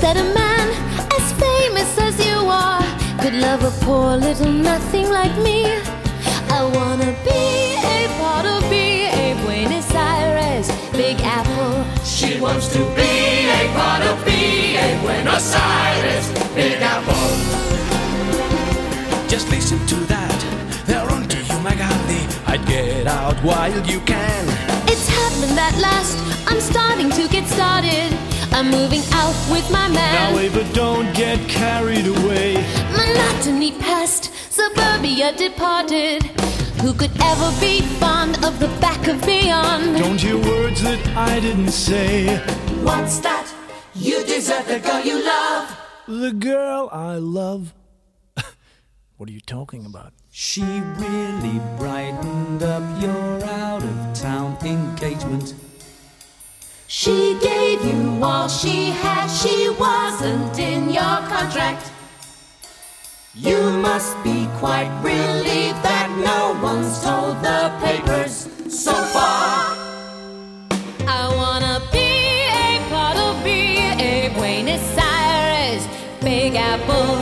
that a man as famous as you are could love a poor little nothing like me. I wanna be a part of B.A. Buenos Aires, Big Apple. She wants to be a part of B.A. Buenos Aires, Big Apple. Just listen to that, they're on to you, McCarthy. I'd get out while you can. It's happened at last, I'm starting to get started. I'm moving out with my man. Now Ava, don't get carried away. Monotony past, suburbia departed. Who could ever be fond of the back of beyond? Don't hear words that I didn't say. What's that? You desert the girl you love. The girl I love. What are you talking about? She really brightened up your out-of-town engagement. She gave you all she had, she wasn't in your contract. You must be quite relieved that no one's told the papers so far. I wanna be a part of B.A. Buenos Aires, Big Apple.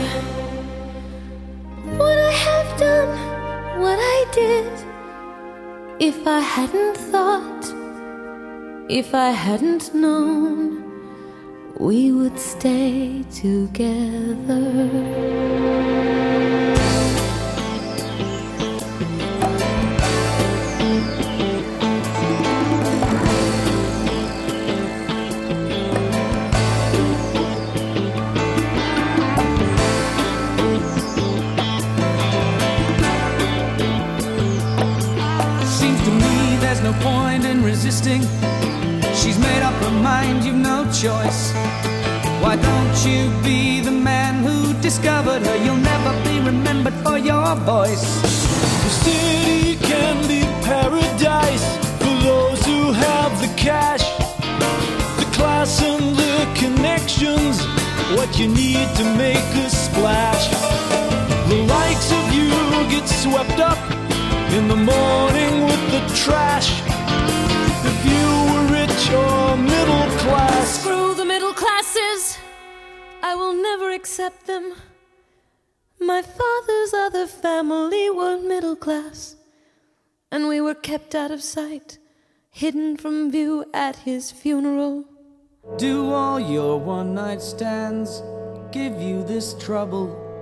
Would I have done what I did if I hadn't thought, if I hadn't known we would stay together? There's no point in resisting. She's made up her mind, you've no choice. Why don't you be the man who discovered her? You'll never be remembered for your voice. The city can be paradise for those who have the cash, the class and the connections, what you need to make a splash. The likes of you get swept up in the morning with the trash. If you were rich or middle class, Screw the middle classes, I will never accept them. My father's other family were middle class, and we were kept out of sight, hidden from view at his funeral. Do all your one-night stands give you this trouble?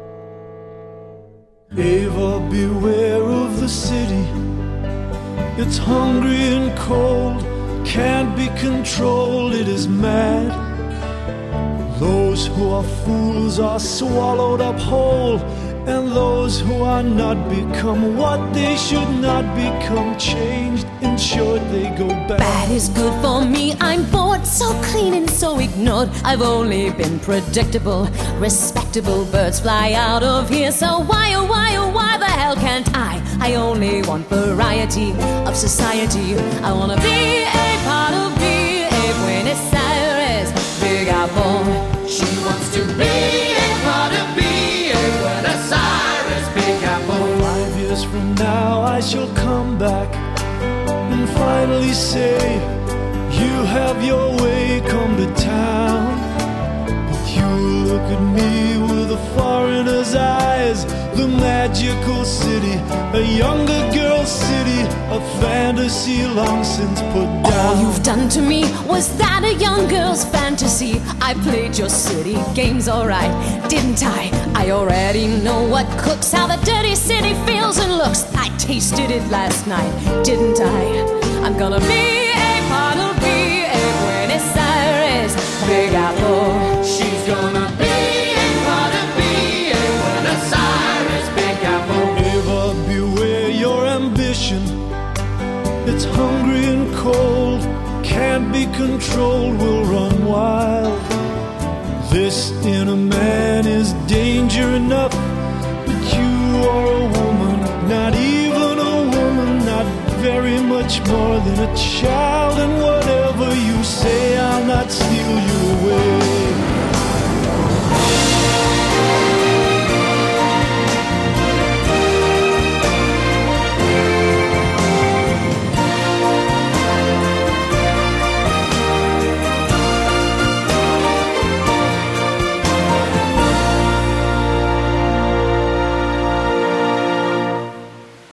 Ava, beware of the city. It's hungry and cold, can't be controlled, it is mad. Those who are fools are swallowed up whole, and those who are not become what they should not become. Changed, in short, they go bad. Bad is good for me, I'm bored, so clean and so ignored. I've only been predictable, respectable birds fly out of here. So why, oh why, oh why the hell can't I? I only want variety of society. I wanna be a part of B.A. Buenos Aires, Big Apple. She wants to be a part of B.A. Buenos Aires, Big Apple. 5 years from now I shall come back and finally say, you have your way, come to town. But you look at me with a foreigner's eyes. The magical city, a younger girl's city, a fantasy long since put down. All you've done to me was that a young girl's fantasy. I played your city games alright, didn't I? I already know what cooks, how the dirty city feels and looks. I tasted it last night, didn't I? I'm gonna be a part of B.A. Buenos Aires, Big Apple. She's gonna be a part of B.A. Buenos Aires, Big Apple. Ava, beware your ambition. It's hungry and cold, can't be controlled, will run wild. This in a man is danger enough, but you are a woman, not even a woman, not very much more than a child. And whatever you say, I'll not sleep